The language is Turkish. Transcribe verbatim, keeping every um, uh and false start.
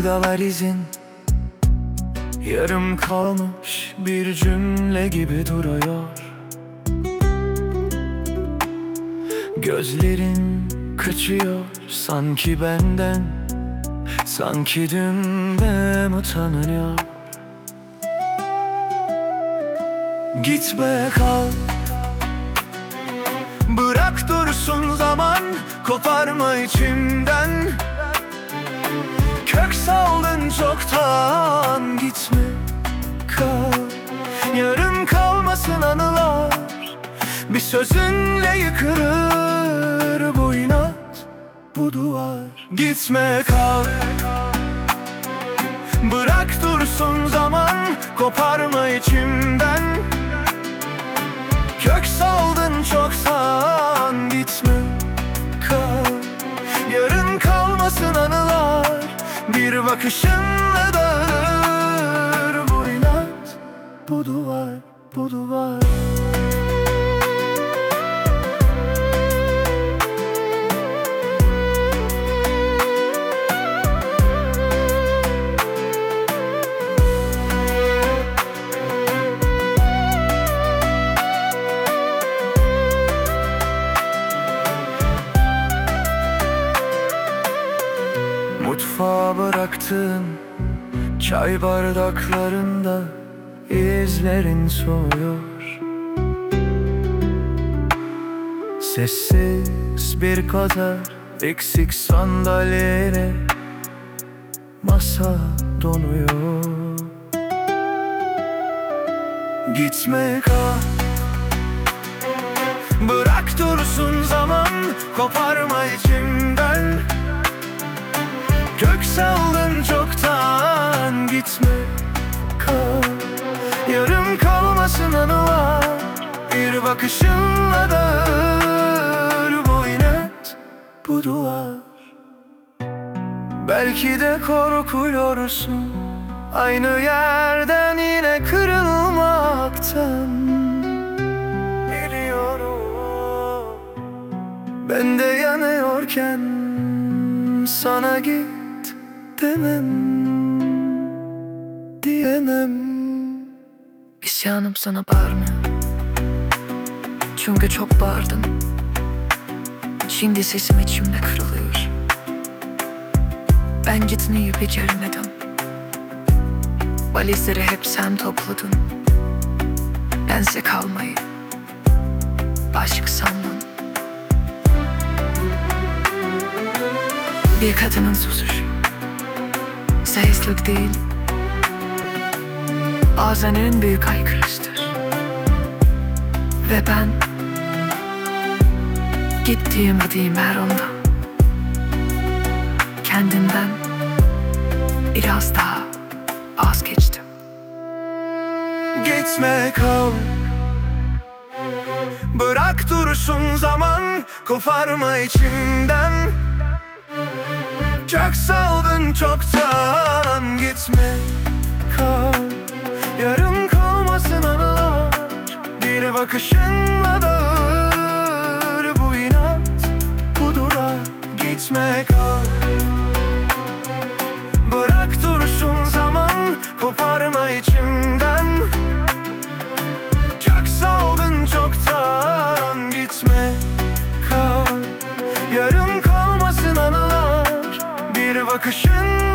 buradalar izin. Yarım kalmış bir cümle gibi duruyor. Gözlerin kaçıyor sanki benden, sanki dünden utanıyor. Gitme kal, bırak dursun zaman, koparma içimden. Kök saldın çoktan, gitme kal. Yarın kalmasın anılar, bir sözünle yıkılır bu inat, bu duvar. Gitme kal, bırak dursun zaman, koparma içimden. Kök saldın çoktan, gitme kal. Yarın kalmasın anılar, bir bakışınla dağılır bu inat, bu duvar, bu duvar. Mutfağa bıraktığın çay bardaklarında izlerin soğuyor. Sessiz bir kadar eksik sandalyeyle masa donuyor. Gitme kal, bırak dursun zaman, koparma içimden. Kök saldın çoktan, gitme kal. Yarım kalmasın anılar, bir bakışınla dağılır bu inat, bu duvar. Belki de korkuyorsun aynı yerden yine kırılmaktan. Biliyorum, ben de yanıyorken sana git demem, diyemem. İsyanım sana bağırmıyor, çünkü çok bağırdım. Şimdi sesim içimde kırılıyor. Ben gitmeyi beceremedim. Valizleri hep sen topladın. Bense kalmayı aşık sandın. Bir kadının susuşu sessizlik değil, bazen en büyük haykırıştır. Ve ben gittiğim gittiğim her anda kendimden biraz daha az geçtim. Gitme kal, bırak dursun zaman, koparma içimden. Kök saldın çoktan, gitme kal. Yarın kalmasın anılar, bir bakışınla dağılır bu inat, bu duvar. Gitme kal, bırak dursun zaman, koparma içimden. Kök saldın çoktan, gitme kal. Yarın kalmasın anılar, bir bakışın